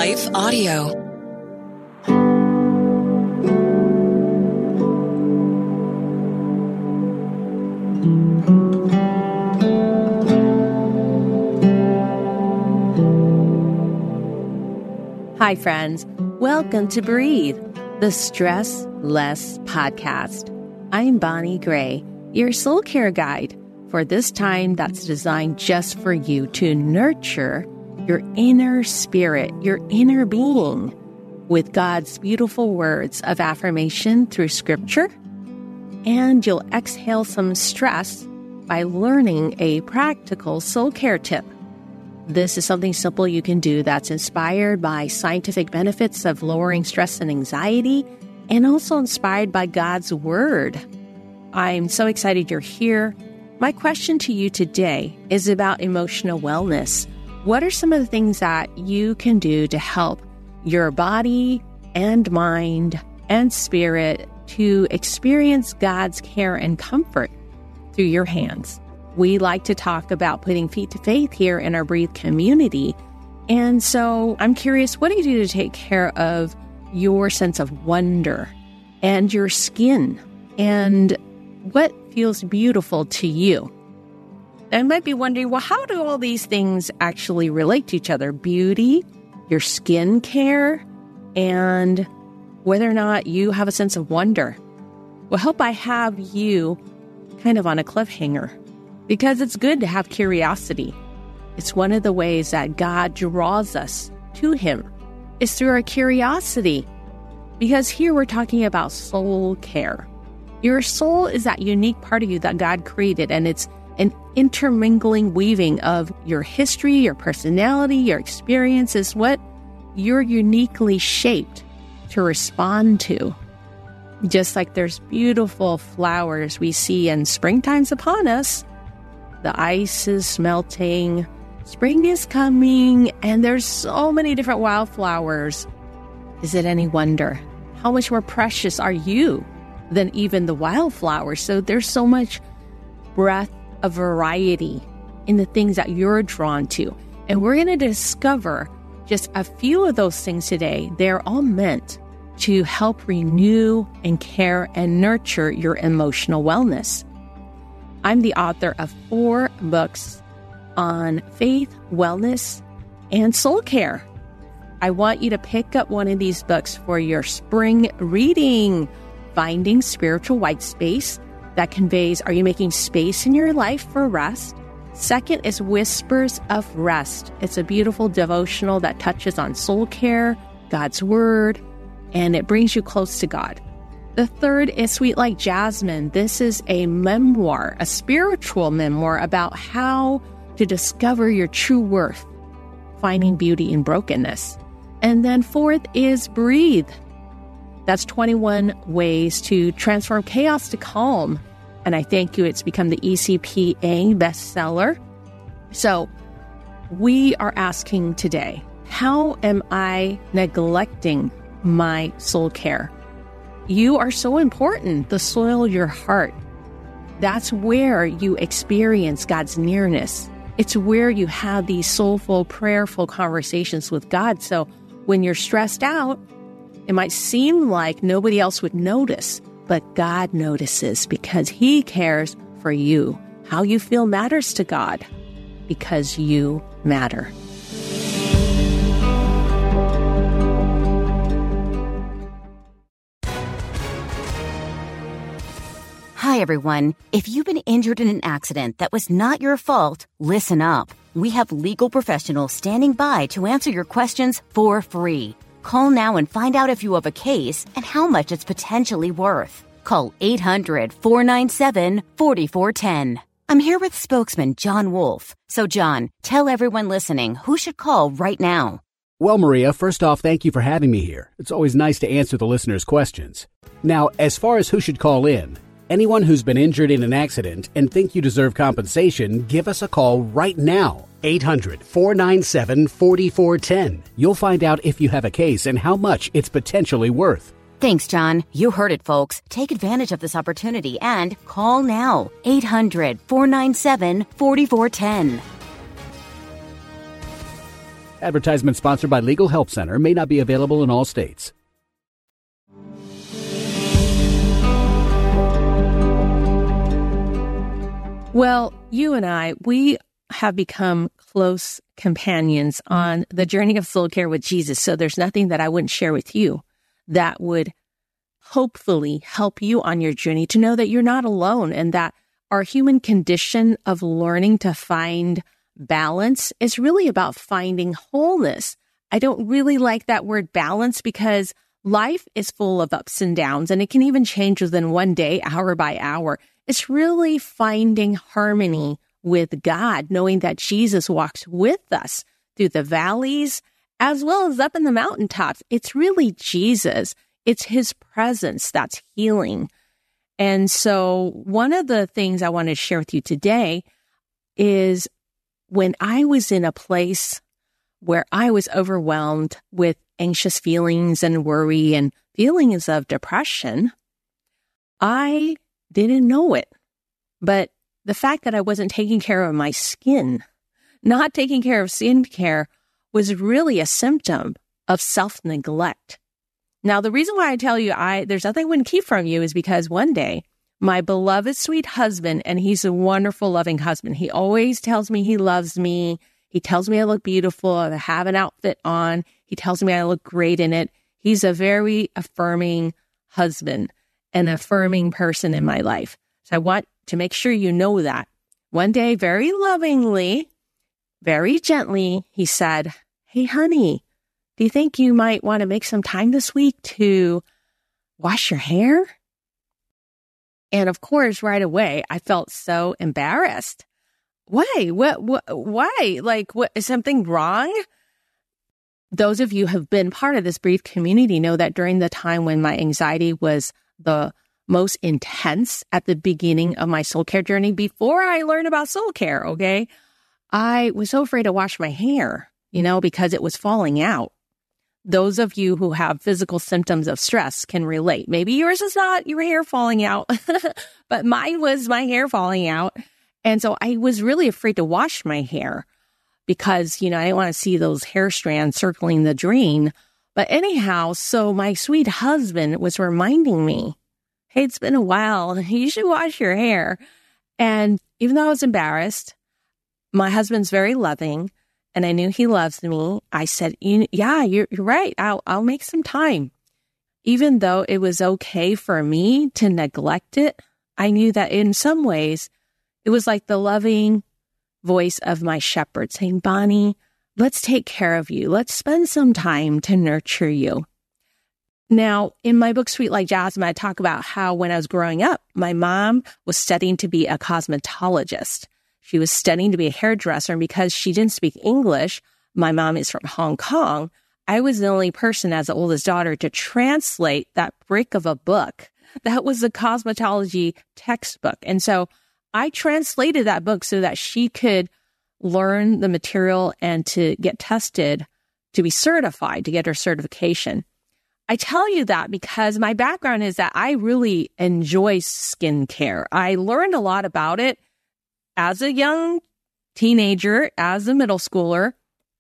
Life Audio. Hi, friends. Welcome to Breathe, the Stress Less podcast. I'm Bonnie Gray, your soul care guide for this time that's designed just for you to nurture your inner spirit, your inner being, with God's beautiful words of affirmation through scripture. And you'll exhale some stress by learning a practical soul care tip. This is something simple you can do that's inspired by scientific benefits of lowering stress and anxiety, and also inspired by God's Word. I'm so excited you're here. My question to you today is about emotional wellness. What are some of the things that you can do to help your body and mind and spirit to experience God's care and comfort through your hands? We like to talk about putting feet to faith here in our Breathe community. And so I'm curious, what do you do to take care of your sense of wonder and your skin and what feels beautiful to you? And you might be wondering, well, how do all these things actually relate to each other? Beauty, your skin care, and whether or not you have a sense of wonder. Well, hope I have you kind of on a cliffhanger, because it's good to have curiosity. It's one of the ways that God draws us to Him, is through our curiosity. Because here we're talking about soul care. Your soul is that unique part of you that God created, and it's an intermingling weaving of your history, your personality, your experiences, what you're uniquely shaped to respond to. Just like there's beautiful flowers we see and springtime's upon us, the ice is melting, spring is coming, and there's so many different wildflowers. Is it any wonder how much more precious are you than even the wildflowers? So there's so much breadth of variety in the things that you're drawn to. And we're going to discover just a few of those things today. They're all meant to help renew and care and nurture your emotional wellness. I'm the author of 4 books on faith, wellness, and soul care. I want you to pick up one of these books for your spring reading, Finding Spiritual White Space, that conveys, are you making space in your life for rest? Second is Whispers of Rest. It's a beautiful devotional that touches on soul care, God's Word, and it brings you close to God. The third is Sweet Like Jasmine. This is a memoir, a spiritual memoir about how to discover your true worth, finding beauty in brokenness. And then fourth is Breathe. That's 21 ways to transform chaos to calm. And I thank you, it's become the ECPA bestseller. So we are asking today, how am I neglecting my soul care? You are so important. The soil of your heart, that's where you experience God's nearness. It's where you have these soulful, prayerful conversations with God. So when you're stressed out, it might seem like nobody else would notice, but God notices because He cares for you. How you feel matters to God because you matter. Hi, everyone. If you've been injured in an accident that was not your fault, listen up. We have legal professionals standing by to answer your questions for free. Call now and find out if you have a case and how much it's potentially worth. Call 800-497-4410. I'm here with spokesman John Wolf. So, John, tell everyone listening who should call right now. Well, Maria, first off, thank you for having me here. It's always nice to answer the listeners' questions. Now, as far as who should call in, anyone who's been injured in an accident and think you deserve compensation, give us a call right now. 800-497-4410. You'll find out if you have a case and how much it's potentially worth. Thanks, John. You heard it, folks. Take advantage of this opportunity and call now. 800-497-4410. Advertisement sponsored by Legal Help Center. May not be available in all states. Well, you and I, we have become close companions on the journey of soul care with Jesus. So there's nothing that I wouldn't share with you that would hopefully help you on your journey to know that you're not alone, and that our human condition of learning to find balance is really about finding wholeness. I don't really like that word balance because life is full of ups and downs, and it can even change within one day, hour by hour. It's really finding harmony with God, knowing that Jesus walks with us through the valleys as well as up in the mountaintops. It's really Jesus. It's his presence that's healing. And so one of the things I wanted to share with you today is when I was in a place where I was overwhelmed with anxious feelings and worry and feelings of depression, I didn't know it. But the fact that I wasn't taking care of my skin, not taking care of skin care, was really a symptom of self-neglect. Now, the reason why I tell you there's nothing I wouldn't keep from you is because one day, my beloved, sweet husband, and he's a wonderful, loving husband. He always tells me he loves me. He tells me I look beautiful. I have an outfit on. He tells me I look great in it. He's a very affirming husband, an affirming person in my life. So I want to make sure you know that. One day, very lovingly, very gently, he said, "Hey, honey, do you think you might want to make some time this week to wash your hair?" And of course, right away, I felt so embarrassed. Why? Why? Like, what, is something wrong? Those of you who have been part of this brief community know that during the time when my anxiety was the most intense at the beginning of my soul care journey, before I learned about soul care, okay, I was so afraid to wash my hair, because it was falling out. Those of you who have physical symptoms of stress can relate. Maybe yours is not your hair falling out, but mine was my hair falling out. And so I was really afraid to wash my hair because, I didn't want to see those hair strands circling the drain. But anyhow, so my sweet husband was reminding me, "Hey, it's been a while. You should wash your hair." And even though I was embarrassed, my husband's very loving, and I knew he loves me. I said, "Yeah, you're right. I'll make some time." Even though it was okay for me to neglect it, I knew that in some ways it was like the loving voice of my shepherd saying, "Bonnie, let's take care of you. Let's spend some time to nurture you." Now, in my book, Sweet Like Jasmine, I talk about how when I was growing up, my mom was studying to be a cosmetologist. She was studying to be a hairdresser, and because she didn't speak English, my mom is from Hong Kong, I was the only person as the oldest daughter to translate that brick of a book. That was a cosmetology textbook. And so I translated that book so that she could learn the material and to get tested to be certified, to get her certification. I tell you that because my background is that I really enjoy skincare. I learned a lot about it as a young teenager, as a middle schooler,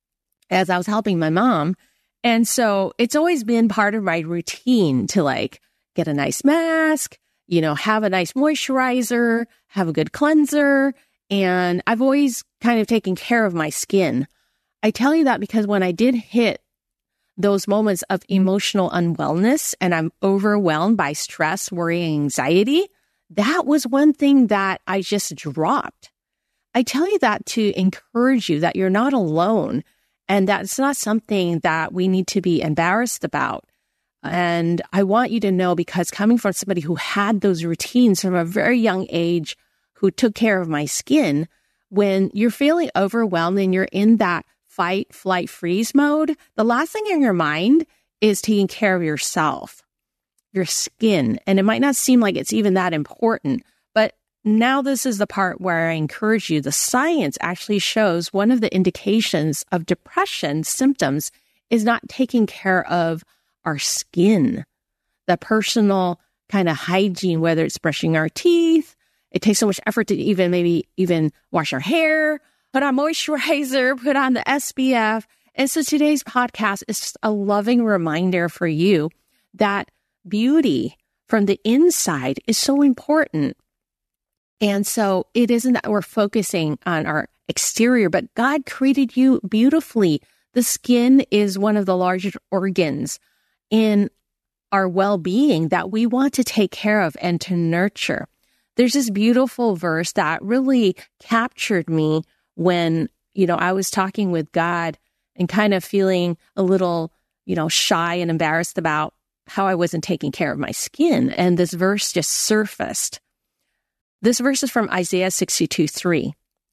as I was helping my mom. And so it's always been part of my routine to get a nice mask, have a nice moisturizer, have a good cleanser. And I've always kind of taken care of my skin. I tell you that because when I did hit those moments of emotional unwellness and I'm overwhelmed by stress, worry, and anxiety, that was one thing that I just dropped. I tell you that to encourage you that you're not alone and that it's not something that we need to be embarrassed about. And I want you to know, because coming from somebody who had those routines from a very young age, who took care of my skin, when you're feeling overwhelmed and you're in that fight, flight, freeze mode, the last thing in your mind is taking care of yourself, your skin. And it might not seem like it's even that important, but now this is the part where I encourage you. The science actually shows one of the indications of depression symptoms is not taking care of our skin, the personal kind of hygiene, whether it's brushing our teeth. It takes so much effort to even wash our hair, put on moisturizer, put on the SPF. And so today's podcast is just a loving reminder for you that beauty from the inside is so important. And so it isn't that we're focusing on our exterior, but God created you beautifully. The skin is one of the largest organs in our well-being that we want to take care of and to nurture. There's this beautiful verse that really captured me when, I was talking with God and kind of feeling a little, shy and embarrassed about how I wasn't taking care of my skin. And this verse just surfaced. This verse is from Isaiah 62:3.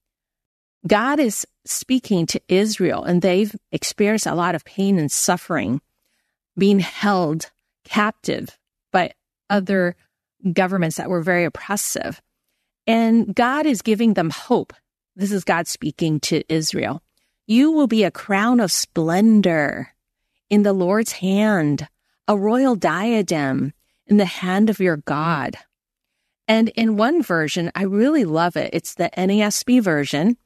God is speaking to Israel, and they've experienced a lot of pain and suffering, being held captive by other governments that were very oppressive. And God is giving them hope. This is God speaking to Israel. You will be a crown of splendor in the Lord's hand, a royal diadem in the hand of your God. And in one version, I really love it. It's the NASB version.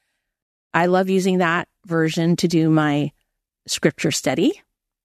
I love using that version to do my scripture study.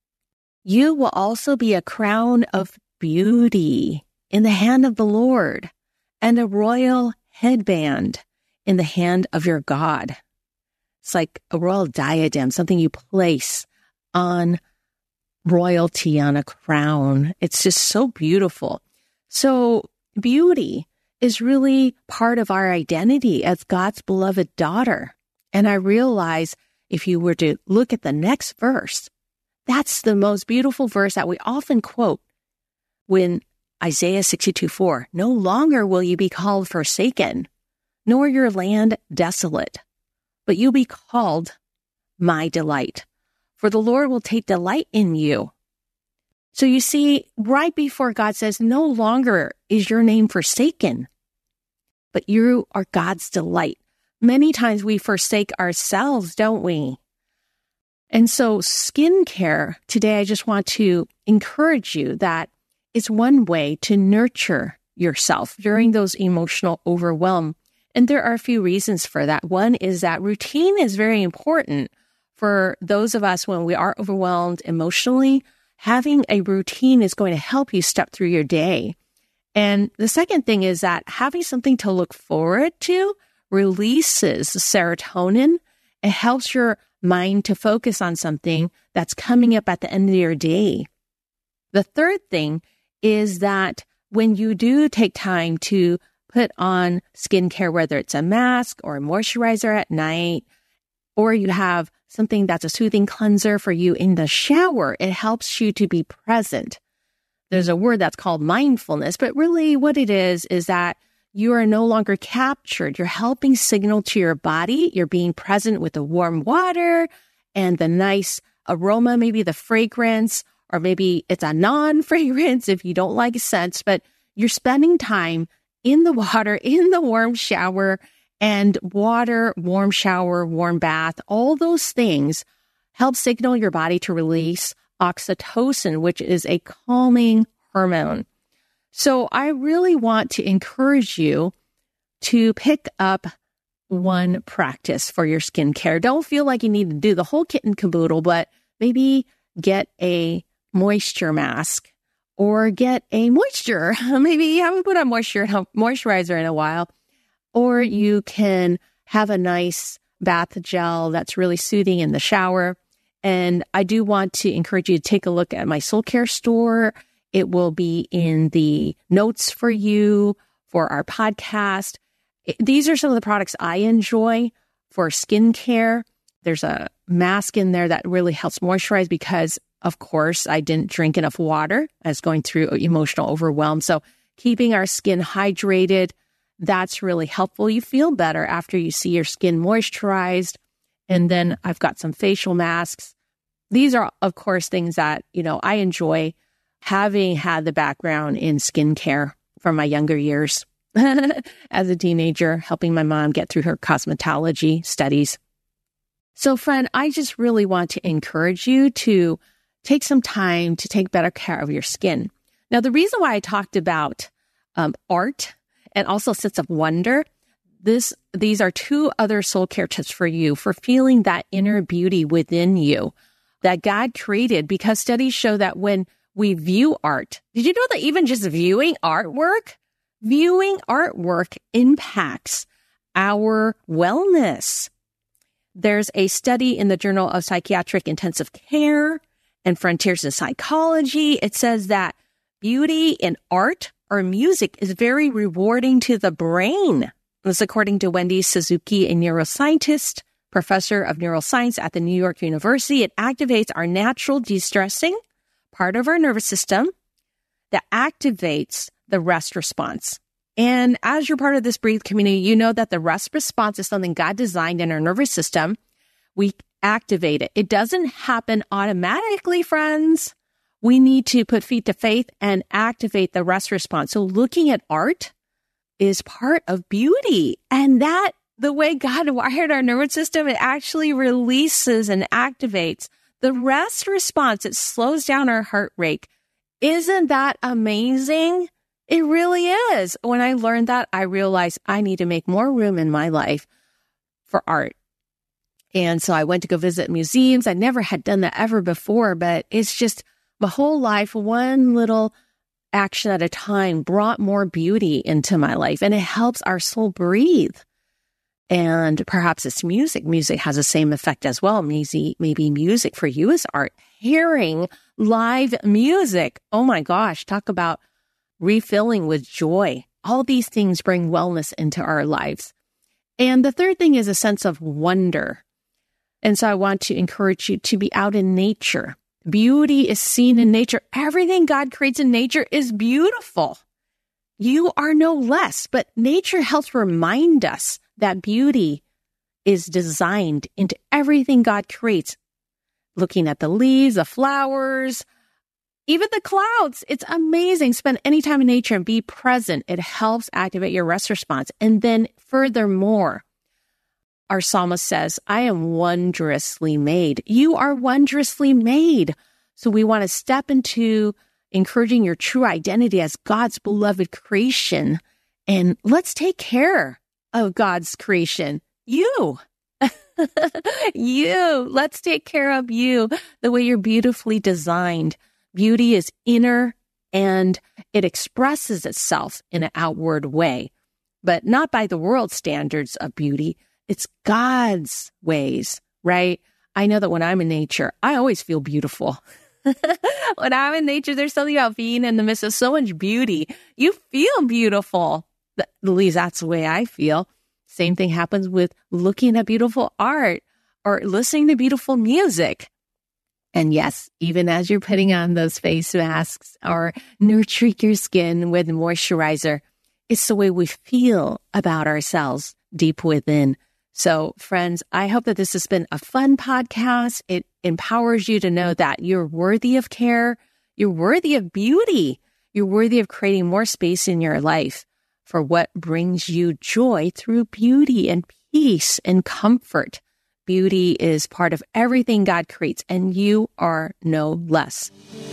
You will also be a crown of beauty in the hand of the Lord and a royal headband in the hand of your God. It's like a royal diadem, something you place on royalty, on a crown. It's just so beautiful. So beauty is really part of our identity as God's beloved daughter. And I realize if you were to look at the next verse, that's the most beautiful verse that we often quote when Isaiah 62:4, no longer will you be called forsaken, nor your land desolate, but you'll be called my delight. For the Lord will take delight in you. So you see, right before God says, no longer is your name forsaken, but you are God's delight. Many times we forsake ourselves, don't we? And so skincare, today I just want to encourage you that it's one way to nurture yourself during those emotional overwhelm. And there are a few reasons for that. One is that routine is very important for those of us when we are overwhelmed emotionally. Having a routine is going to help you step through your day. And the second thing is that having something to look forward to releases serotonin. It helps your mind to focus on something that's coming up at the end of your day. The third thing is that when you do take time to put on skincare, whether it's a mask or a moisturizer at night, or you have something that's a soothing cleanser for you in the shower, it helps you to be present. There's a word that's called mindfulness, but really what it is that you are no longer captured. You're helping signal to your body. You're being present with the warm water and the nice aroma, maybe the fragrance, or maybe it's a non-fragrance if you don't like scents, but you're spending time in the water, in the warm shower, and water, warm shower, warm bath, all those things help signal your body to release oxytocin, which is a calming hormone. So I really want to encourage you to pick up one practice for your skincare. Don't feel like you need to do the whole kit and caboodle, but maybe get a moisture mask or get a moisture. Maybe you haven't put on moisturizer in a while. Or you can have a nice bath gel that's really soothing in the shower. And I do want to encourage you to take a look at my Soul Care store. It will be in the notes for you for our podcast. These are some of the products I enjoy for skincare. There's a mask in there that really helps moisturize because, of course, I didn't drink enough water. I was going through emotional overwhelm. So keeping our skin hydrated, that's really helpful. You feel better after you see your skin moisturized. And then I've got some facial masks. These are, of course, things that, I enjoy, having had the background in skincare from my younger years as a teenager, helping my mom get through her cosmetology studies. So, friend, I just really want to encourage you to take some time to take better care of your skin. Now, the reason why I talked about art and also sense of wonder, these are 2 other soul care tips for you for feeling that inner beauty within you that God created, because studies show that when we view art, did you know that even just viewing artwork impacts our wellness? There's a study in the Journal of Psychiatric Intensive Care and Frontiers in Psychology. It says that beauty in art or music is very rewarding to the brain. This according to Wendy Suzuki, a neuroscientist, professor of neuroscience at the New York University. It activates our natural de-stressing part of our nervous system that activates the rest response. And as you're part of this Breathe community, you know that the rest response is something God designed in our nervous system. We activate it. It doesn't happen automatically, friends. We need to put feet to faith and activate the rest response. So looking at art is part of beauty. And that, the way God wired our nervous system, it actually releases and activates the rest response. It slows down our heart rate. Isn't that amazing? It really is. When I learned that, I realized I need to make more room in my life for art. And so I went to go visit museums. I never had done that ever before, but it's just my whole life, one little action at a time brought more beauty into my life, and it helps our soul breathe. And perhaps it's music. Music has the same effect as well. Maybe music for you is art. Hearing live music. Oh my gosh, talk about refilling with joy. All these things bring wellness into our lives. And the third thing is a sense of wonder. And so I want to encourage you to be out in nature. Beauty is seen in nature. Everything God creates in nature is beautiful. You are no less, but nature helps remind us that beauty is designed into everything God creates. Looking at the leaves, the flowers, even the clouds. It's amazing. Spend any time in nature and be present. It helps activate your rest response. And then furthermore, our psalmist says, I am wondrously made. You are wondrously made. So we want to step into encouraging your true identity as God's beloved creation. And let's take care of God's creation. You. You. Let's take care of you the way you're beautifully designed. Beauty is inner and it expresses itself in an outward way, but not by the world's standards of beauty. It's God's ways, right? I know that when I'm in nature, I always feel beautiful. When I'm in nature, there's something about being in the midst of so much beauty. You feel beautiful. At least that's the way I feel. Same thing happens with looking at beautiful art or listening to beautiful music. And yes, even as you're putting on those face masks or nurturing your skin with moisturizer, it's the way we feel about ourselves deep within. So friends, I hope that this has been a fun podcast. It empowers you to know that you're worthy of care. You're worthy of beauty. You're worthy of creating more space in your life for what brings you joy through beauty and peace and comfort. Beauty is part of everything God creates, and you are no less.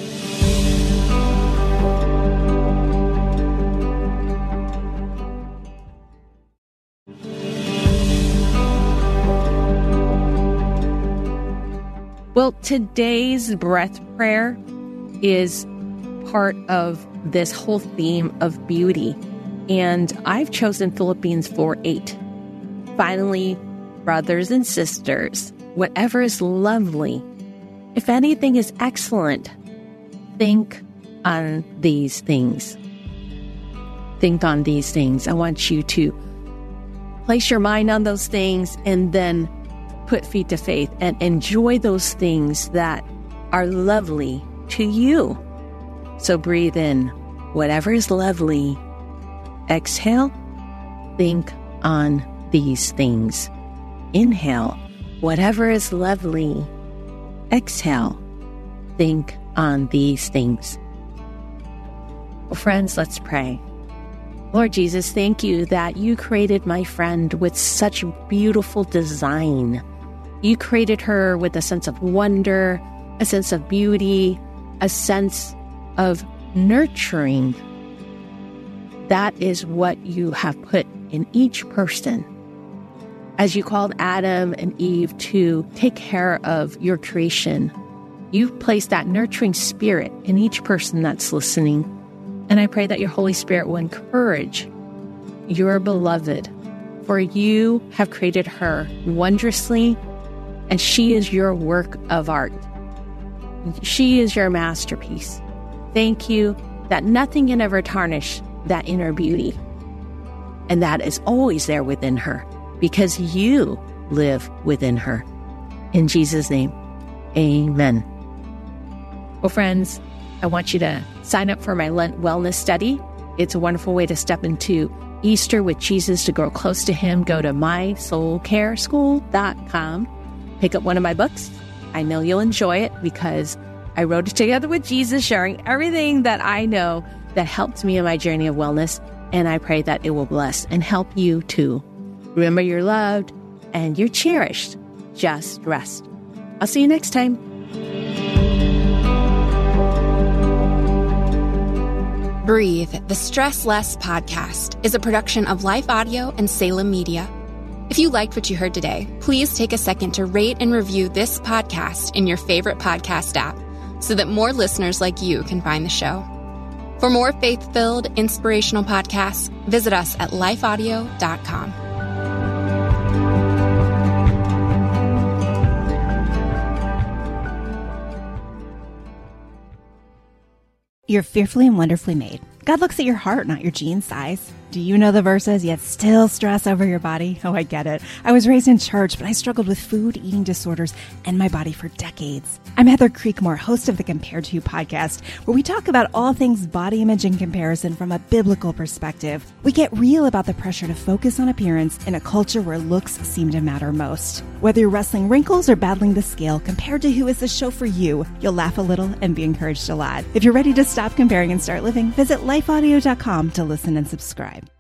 Well, today's breath prayer is part of this whole theme of beauty, and I've chosen Philippians 4:8. Finally, brothers and sisters, whatever is lovely, if anything is excellent, think on these things. Think on these things. I want you to place your mind on those things and then put feet to faith and enjoy those things that are lovely to you. So breathe in whatever is lovely. Exhale, think on these things. Inhale, whatever is lovely. Exhale, think on these things. Well, friends, let's pray. Lord Jesus, thank you that you created my friend with such beautiful design. You created her with a sense of wonder, a sense of beauty, a sense of nurturing. That is what you have put in each person. As you called Adam and Eve to take care of your creation, you've placed that nurturing spirit in each person that's listening. And I pray that your Holy Spirit will encourage your beloved, for you have created her wondrously, and she is your work of art. She is your masterpiece. Thank you that nothing can ever tarnish that inner beauty, and that is always there within her, because you live within her. In Jesus' name, amen. Well, friends, I want you to sign up for my Lent Wellness Study. It's a wonderful way to step into Easter with Jesus, to grow close to Him. Go to mysoulcareschool.com. Pick up one of my books. I know you'll enjoy it because I wrote it together with Jesus, sharing everything that I know that helped me in my journey of wellness. And I pray that it will bless and help you too. Remember, you're loved and you're cherished. Just rest. I'll see you next time. Breathe, the Stress Less podcast, is a production of Life Audio and Salem Media. If you liked what you heard today, please take a second to rate and review this podcast in your favorite podcast app so that more listeners like you can find the show. For more faith-filled, inspirational podcasts, visit us at lifeaudio.com. You're fearfully and wonderfully made. God looks at your heart, not your jean size. Do you know the verses, yet still stress over your body? Oh, I get it. I was raised in church, but I struggled with food, eating disorders, and my body for decades. I'm Heather Creekmore, host of the Compared to You podcast, where we talk about all things body image and comparison from a biblical perspective. We get real about the pressure to focus on appearance in a culture where looks seem to matter most. Whether you're wrestling wrinkles or battling the scale, Compared to Who is the show for you. You'll laugh a little and be encouraged a lot. If you're ready to stop comparing and start living, visit lifeaudio.com to listen and subscribe.